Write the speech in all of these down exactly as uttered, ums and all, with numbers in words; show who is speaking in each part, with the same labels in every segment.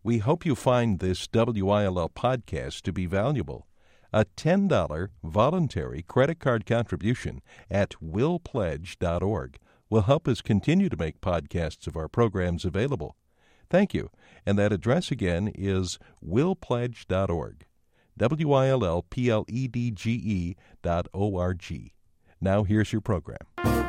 Speaker 1: We hope you find this W I L L podcast to be valuable. A ten dollars voluntary credit card contribution at will pledge dot org will help us continue to make podcasts of our programs available. Thank you. And that address again is will pledge dot org. W I L L P L E D G E dot O R G. Now here's your program.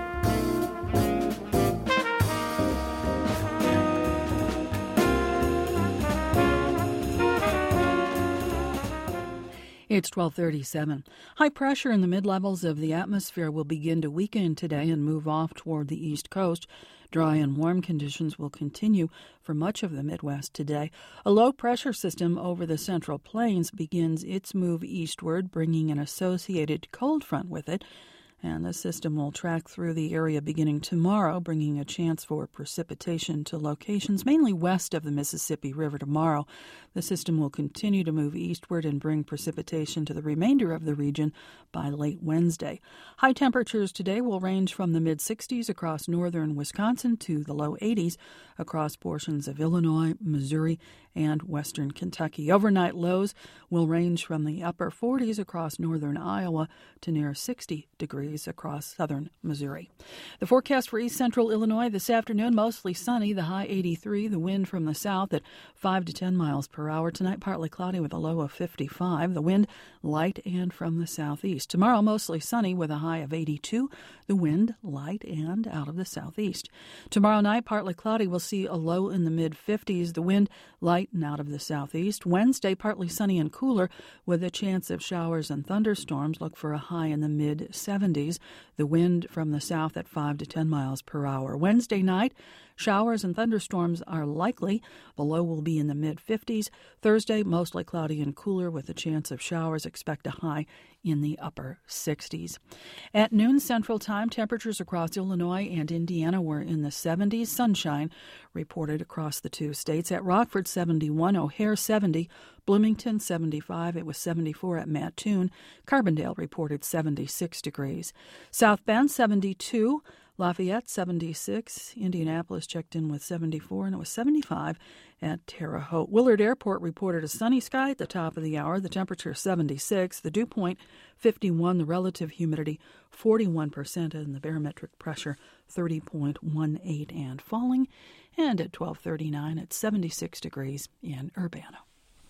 Speaker 2: It's twelve thirty-seven. High pressure in the mid-levels of the atmosphere will begin to weaken today and move off toward the east coast. Dry and warm conditions will continue for much of the Midwest today. A low-pressure system over the Central Plains begins its move eastward, bringing an associated cold front with it. And the system will track through the area beginning tomorrow, bringing a chance for precipitation to locations mainly west of the Mississippi River tomorrow. The system will continue to move eastward and bring precipitation to the remainder of the region by late Wednesday. High temperatures today will range from the mid-sixties across northern Wisconsin to the low eighties across portions of Illinois, Missouri, and western Kentucky. Overnight lows will range from the upper forties across northern Iowa to near sixty degrees across southern Missouri. The forecast for east central Illinois this afternoon, mostly sunny, the high eighty-three, the wind from the south at five to ten miles per hour. Tonight, partly cloudy with a low of fifty-five, the wind light and from the southeast. Tomorrow, mostly sunny with a high of eighty-two, the wind light and out of the southeast. Tomorrow night, partly cloudy, we'll see a low in the mid-fifties, the wind light and out of the southeast. Wednesday, partly sunny and cooler with a chance of showers and thunderstorms. Look for a high in the mid-seventies. The wind from the south at five to ten miles per hour. Wednesday night, showers and thunderstorms are likely. The low will be in the mid-fifties. Thursday, mostly cloudy and cooler with a chance of showers. Expect a high in the upper sixties. At noon Central Time, temperatures across Illinois and Indiana were in the seventies. Sunshine reported across the two states. At Rockford, seventy-one, O'Hare, seventy, Bloomington, seventy-five. It was seventy-four at Mattoon. Carbondale reported seventy-six degrees. South Bend, seventy-two. Lafayette, seventy-six. Indianapolis checked in with seventy-four, and it was seventy-five at Terre Haute. Willard Airport reported a sunny sky at the top of the hour. The temperature seventy-six. The dew point, fifty-one. The relative humidity, forty-one percent. And the barometric pressure, thirty point one eight and falling. And at twelve thirty-nine, it's seventy-six degrees in Urbana.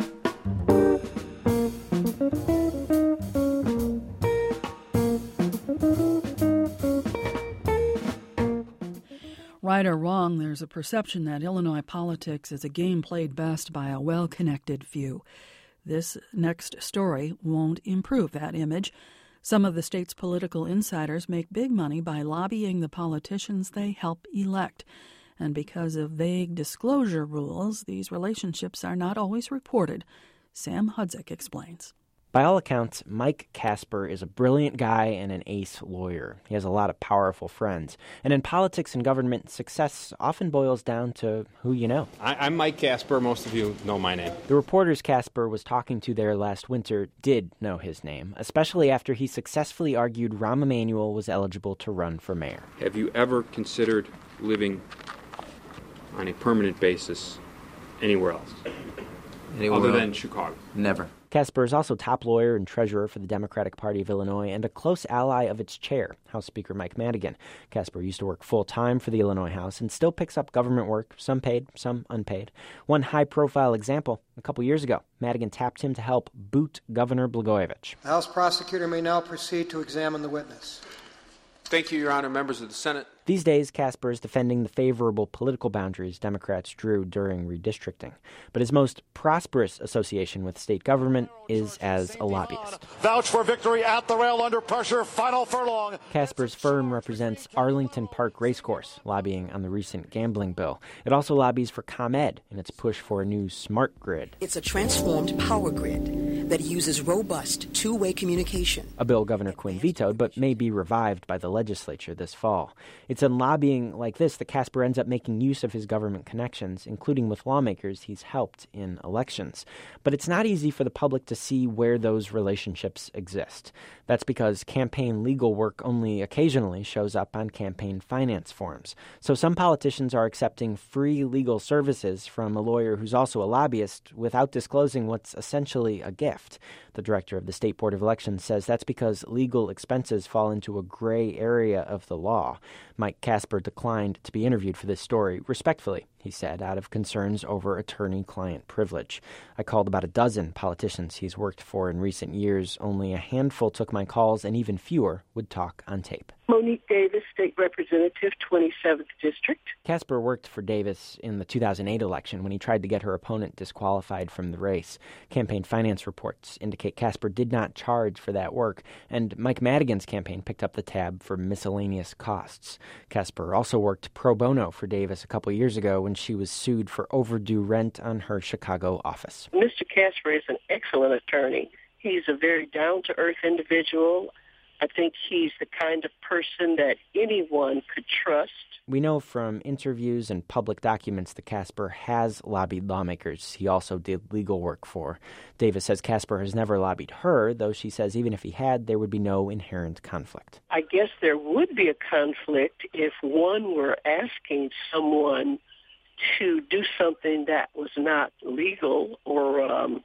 Speaker 2: Right or wrong, there's a perception that Illinois politics is a game played best by a well-connected few. This next story won't improve that image. Some of the state's political insiders make big money by lobbying the politicians they help elect. And because of vague disclosure rules, these relationships are not always reported. Sam Hudzik explains.
Speaker 3: By all accounts, Mike Casper is a brilliant guy and an ace lawyer. He has a lot of powerful friends. And in politics and government, success often boils down to who you know.
Speaker 4: I, I'm Mike Casper. Most of you know my name.
Speaker 3: The reporters Casper was talking to there last winter did know his name, especially after he successfully argued Rahm Emanuel was eligible to run for mayor.
Speaker 4: Have you ever considered living on a permanent basis anywhere else?
Speaker 5: Anywhere
Speaker 4: other
Speaker 5: else?
Speaker 4: than Chicago?
Speaker 5: Never.
Speaker 3: Casper is also top lawyer and treasurer for the Democratic Party of Illinois and a close ally of its chair, House Speaker Mike Madigan. Casper used to work full-time for the Illinois House and still picks up government work, some paid, some unpaid. One high-profile example, a couple years ago, Madigan tapped him to help boot Governor Blagojevich.
Speaker 6: The House prosecutor may now proceed to examine the witness.
Speaker 4: Thank you, Your Honor, members of the Senate.
Speaker 3: These days, Casper is defending the favorable political boundaries Democrats drew during redistricting. But his most prosperous association with state government is as a lobbyist.
Speaker 7: Vouch for victory at the rail under pressure, final furlong.
Speaker 3: Casper's firm represents Arlington Park Racecourse, lobbying on the recent gambling bill. It also lobbies for ComEd in its push for a new smart grid.
Speaker 8: It's a transformed power grid
Speaker 5: that uses robust two-way communication.
Speaker 3: A bill Governor Quinn vetoed, but may be revived by the legislature this fall. It's in lobbying like this that Casper ends up making use of his government connections, including with lawmakers he's helped in elections. But it's not easy for the public to see where those relationships exist. That's because campaign legal work only occasionally shows up on campaign finance forms. So some politicians are accepting free legal services from a lawyer who's also a lobbyist without disclosing what's essentially a gift. The director of the State Board of Elections says that's because legal expenses fall into a gray area of the law. Mike Casper declined to be interviewed for this story, respectfully, he said, out of concerns over attorney-client privilege. I called about a dozen politicians he's worked for in recent years. Only a handful took my calls, and even fewer would talk on tape.
Speaker 8: Monique Davis, State Representative, twenty-seventh District.
Speaker 3: Casper worked for Davis in the two thousand eight election when he tried to get her opponent disqualified from the race. Campaign finance reports indicate Casper did not charge for that work, and Mike Madigan's campaign picked up the tab for miscellaneous costs. Casper also worked pro bono for Davis a couple years ago when she was sued for overdue rent on her Chicago office.
Speaker 8: Mister Casper is an excellent attorney. He's a very down-to-earth individual. I think he's the kind of person that anyone could trust.
Speaker 3: We know from interviews and public documents that Casper has lobbied lawmakers he also did legal work for. Davis says Casper has never lobbied her, though she says even if he had, there would be no inherent conflict.
Speaker 8: I guess there would be a conflict if one were asking someone to do something that was not legal or um,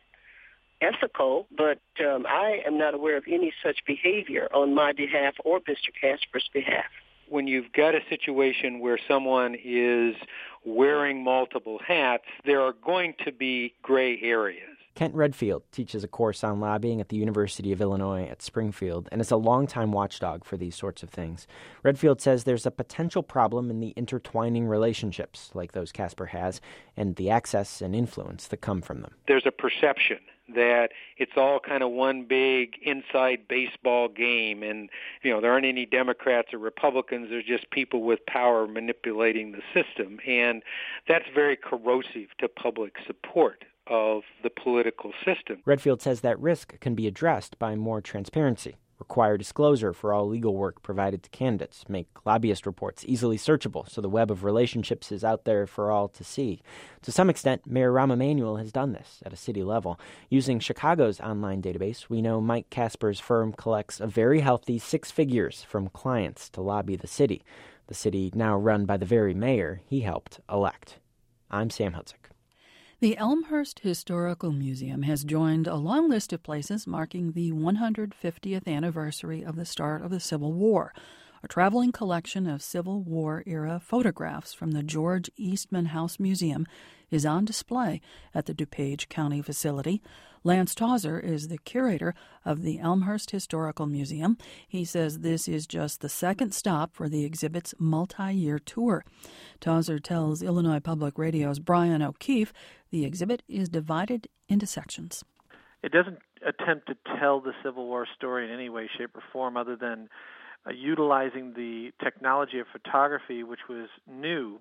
Speaker 8: ethical, but um, I am not aware of any such behavior on my behalf or Mister Casper's behalf.
Speaker 9: When you've got a situation where someone is wearing multiple hats, there are going to be gray areas.
Speaker 3: Kent Redfield teaches a course on lobbying at the University of Illinois at Springfield and is a longtime watchdog for these sorts of things. Redfield says there's a potential problem in the intertwining relationships like those Casper has and the access and influence that come from them.
Speaker 9: There's a perception that it's all kind of one big inside baseball game, and you know there aren't any Democrats or Republicans. There's just people with power manipulating the system, and that's very corrosive to public support of the political system.
Speaker 3: Redfield says that risk can be addressed by more transparency, require disclosure for all legal work provided to candidates, make lobbyist reports easily searchable so the web of relationships is out there for all to see. To some extent, Mayor Rahm Emanuel has done this at a city level. Using Chicago's online database, we know Mike Casper's firm collects a very healthy six figures from clients to lobby the city, the city now run by the very mayor he helped elect. I'm Sam Hudzik.
Speaker 2: The Elmhurst Historical Museum has joined a long list of places marking the one hundred fiftieth anniversary of the start of the Civil War. A traveling collection of Civil War-era photographs from the George Eastman House Museum is on display at the DuPage County facility. Lance Tauser is the curator of the Elmhurst Historical Museum. He says this is just the second stop for the exhibit's multi-year tour. Tauser tells Illinois Public Radio's Brian O'Keefe the exhibit is divided into sections.
Speaker 10: It doesn't attempt to tell the Civil War story in any way, shape, or form other than uh, utilizing the technology of photography, which was new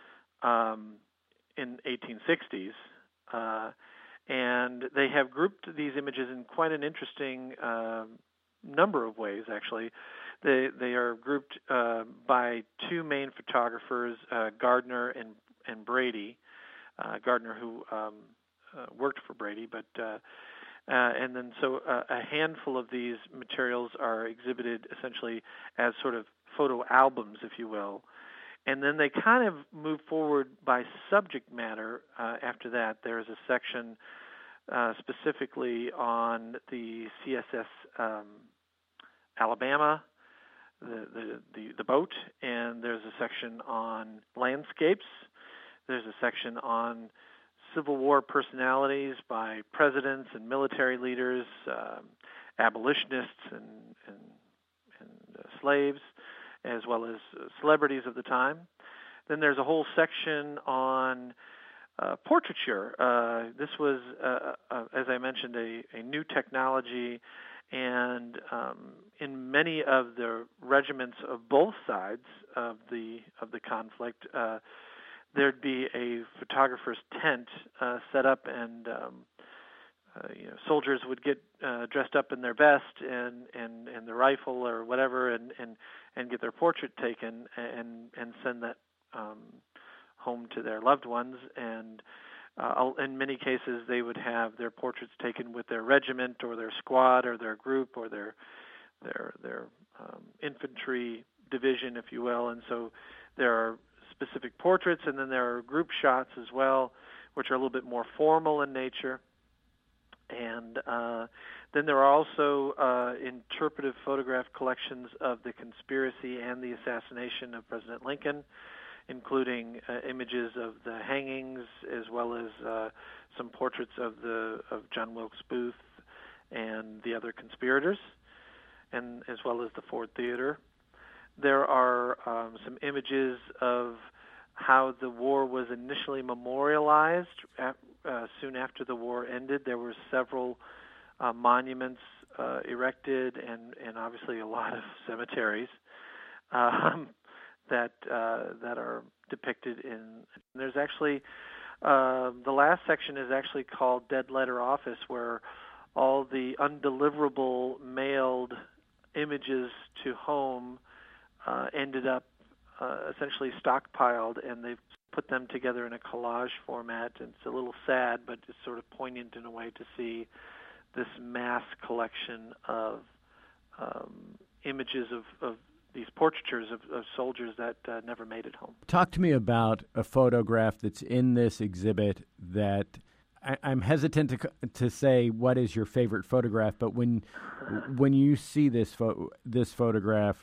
Speaker 10: um, in eighteen sixties. Uh, and they have grouped these images in quite an interesting uh, number of ways, actually. They they are grouped uh, by two main photographers, uh, Gardner and, and Brady. Uh, Gardner, who um, uh, worked for Brady, but uh, uh, and then so uh, a handful of these materials are exhibited essentially as sort of photo albums, if you will. And then they kind of move forward by subject matter uh, after that. There's a section uh, specifically on the C S S um, Alabama, the, the, the, the boat, and there's a section on landscapes. There's a section on Civil War personalities by presidents and military leaders, um, abolitionists and, and, and uh, slaves, as well as uh, celebrities of the time. Then there's a whole section on uh, portraiture. Uh, this was, uh, uh, as I mentioned, a, a new technology, and um, in many of the regiments of both sides of the of the conflict, uh, there'd be a photographer's tent uh, set up, and um, uh, you know, soldiers would get uh, dressed up in their vest and, and, and their rifle or whatever, and, and, and get their portrait taken and and send that um, home to their loved ones. And uh, in many cases, they would have their portraits taken with their regiment or their squad or their group or their their their um, infantry division, if you will. And so there are specific portraits, and then there are group shots as well, which are a little bit more formal in nature. And uh, then there are also uh, interpretive photograph collections of the conspiracy and the assassination of President Lincoln, including uh, images of the hangings, as well as uh, some portraits of the of John Wilkes Booth and the other conspirators, and as well as the Ford Theater. There are um, some images of how the war was initially memorialized. At, uh, soon after the war ended, there were several uh, monuments uh, erected, and, and obviously a lot of cemeteries um, that uh, that are depicted in. There's actually uh, the last section is actually called Dead Letter Office, where all the undeliverable mailed images to home uh, ended up uh, essentially stockpiled, and they've put them together in a collage format. And it's a little sad, but it's sort of poignant in a way to see this mass collection of um, images of, of these portraitures of, of soldiers that uh, never made it home.
Speaker 11: Talk to me about a photograph that's in this exhibit that I, I'm hesitant to to say what is your favorite photograph, but when when you see this pho- this photograph,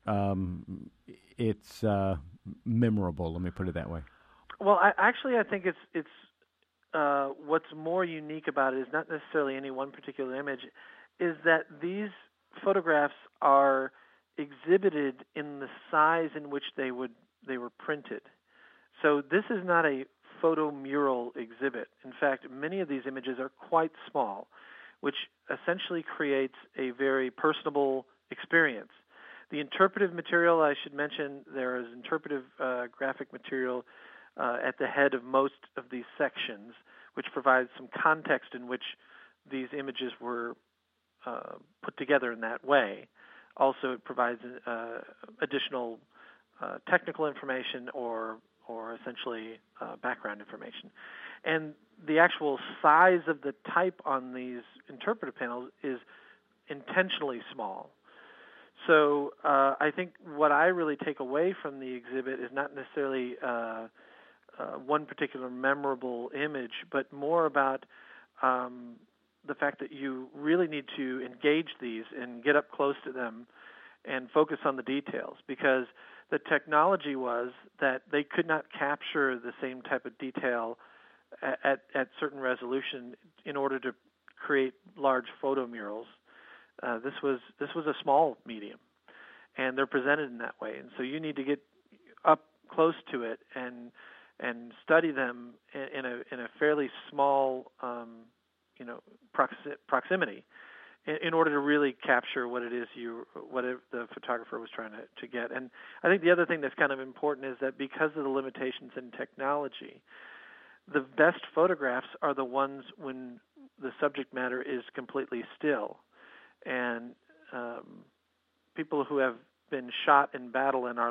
Speaker 11: um, it's uh, memorable. Let me put it that way.
Speaker 10: Well, I, actually, I think it's it's uh, what's more unique about it is not necessarily any one particular image, is that these photographs are exhibited in the size in which they would they were printed. So this is not a photo mural exhibit. In fact, many of these images are quite small, which essentially creates a very personable experience. The interpretive material, I should mention, there is interpretive uh, graphic material uh, at the head of most of these sections, which provides some context in which these images were uh, put together in that way. Also, it provides uh, additional uh, technical information or or essentially uh, background information. And the actual size of the type on these interpretive panels is intentionally small. So uh, I think what I really take away from the exhibit is not necessarily uh, uh, one particular memorable image, but more about um, the fact that you really need to engage these and get up close to them and focus on the details, because the technology was that they could not capture the same type of detail at, at, at certain resolution in order to create large photo murals. Uh, this was this was a small medium, and they're presented in that way. And so you need to get up close to it and and study them in, in a in a fairly small um, you know proxi- proximity in, in order to really capture what it is you what it, the photographer was trying to, to get. And I think the other thing that's kind of important is that because of the limitations in technology, the best photographs are the ones when the subject matter is completely still. And um, people who have been shot in battle and are